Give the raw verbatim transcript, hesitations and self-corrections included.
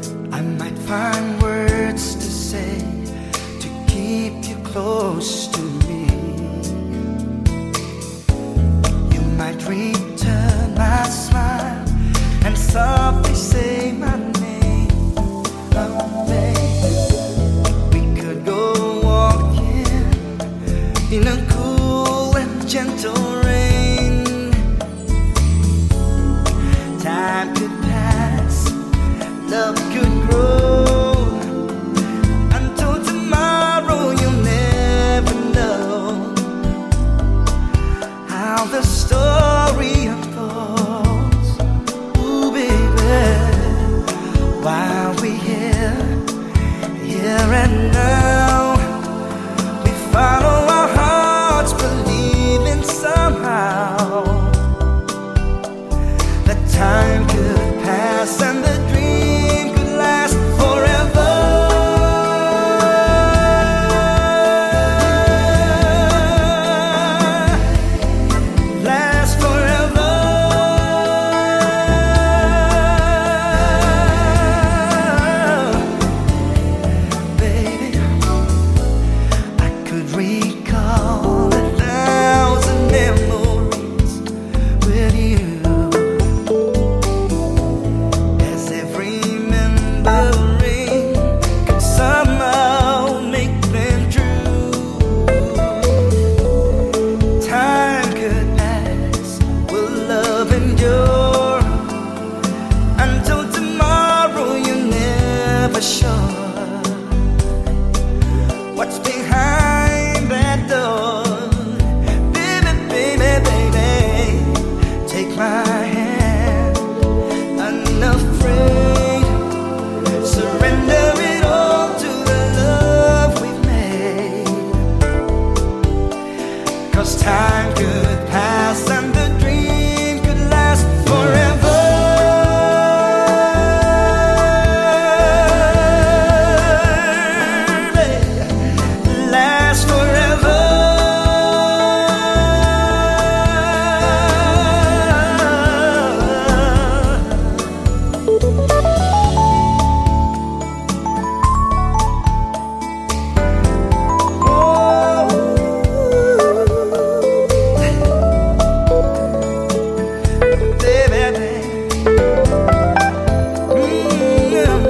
I might find words to say to keep you close to me. You might return my smile and softly say my name. Oh, babe, we could go walking in a cool and gentle rain. Time could pass, love could grow, until tomorrow. You'll never know how the story unfolds. Ooh, baby, while we're here, here and now, we follow our hearts, believing somehow that time could pass and the dream could last forever. Last forever. Baby, I could recall a thousand memories with you. Until tomorrow, you're never sure what's behind that door. Baby, baby, baby, take my hand, unafraid. Surrender it all to the love we've made. 'Cause time could pass and the dream could last forever. Mm-hmm.